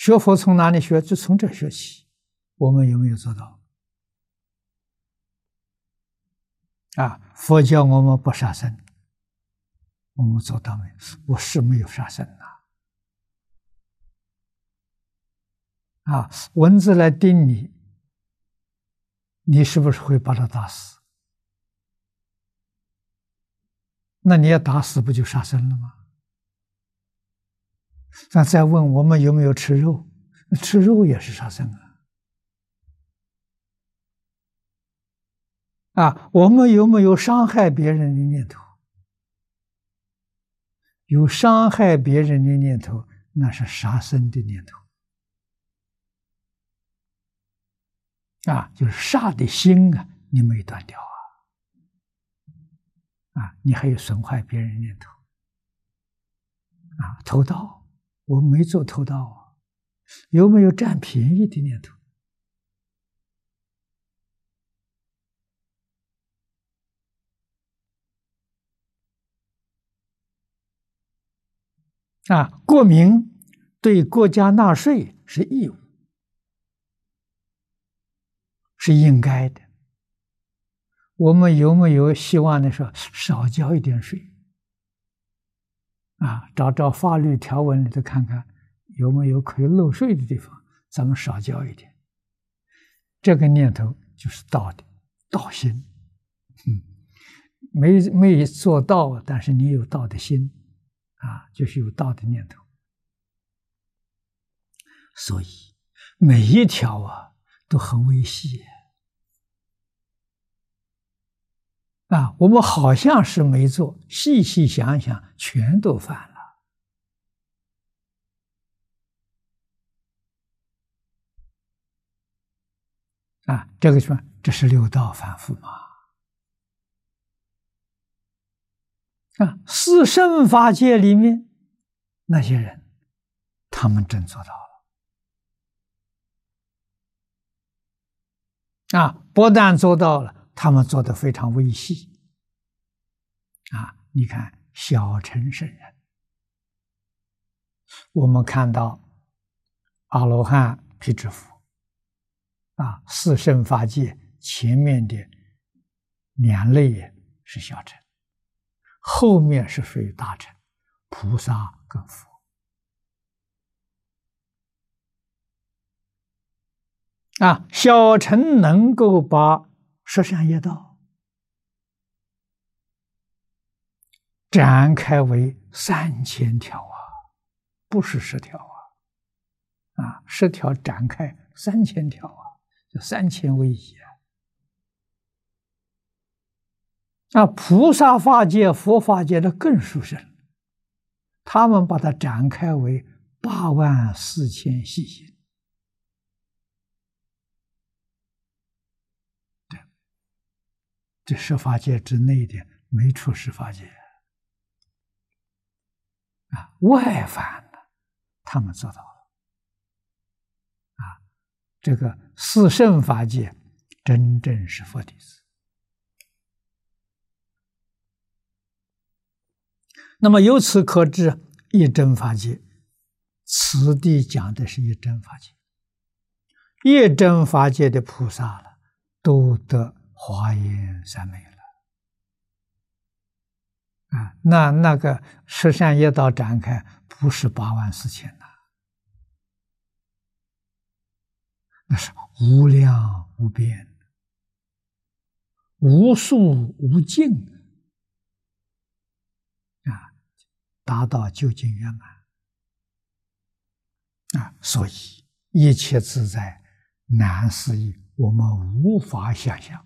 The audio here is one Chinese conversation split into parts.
学佛从哪里学？就从这学起。我们有没有做到？佛教我们不杀生，我们做到没有？我是没有杀生蚊子来叮你，你是不是会把它打死？那你要打死，不就杀生了吗？那再问我们有没有吃肉？吃肉也是杀生我们有没有伤害别人的念头？有伤害别人的念头，那是杀生的念头就是杀的心你没断掉你还有损害别人的念头偷盗，我没做偷盗有没有占便宜的念头？国民对国家纳税是义务，是应该的。我们有没有希望的说少交一点税？找法律条文里头看看有没有可以漏税的地方，咱们少交一点。这个念头就是道的道心，没做到，但是你有道的心就是有道的念头。所以每一条都很微细我们好像是没做，细细想想全都犯了这个说这是六道反复嘛四圣法界里面那些人，他们真做到了不但做到了，他们做得非常微细你看小乘圣人，我们看到阿罗汉、辟支佛四圣法界前面的两类是小乘，后面是属于大乘，菩萨跟佛小乘能够把十善业道展开为3000条不是10条10条展开3000条就3000为一菩萨法界、佛法界的更殊胜，他们把它展开为84000细心。这十法界之内的没出十法界外凡的他们做到了这个四圣法界真正是佛弟子。那么由此可知，一真法界，此地讲的是一真法界，一真法界的菩萨了，都得华严三昧了那个十善业道展开不是84000那是无量无边、无数无尽达到究竟圆满所以一切自在难思议，我们无法想象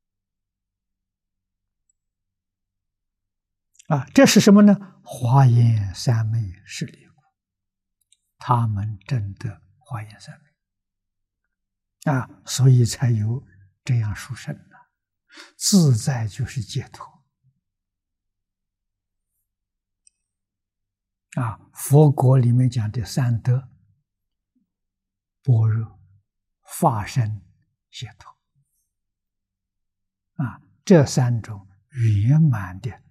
这是什么呢？华严三昧是离苦，他们证得华严三昧所以才有这样殊胜自在就是解脱佛国里面讲的三德：般若、法身、解脱这三种圆满的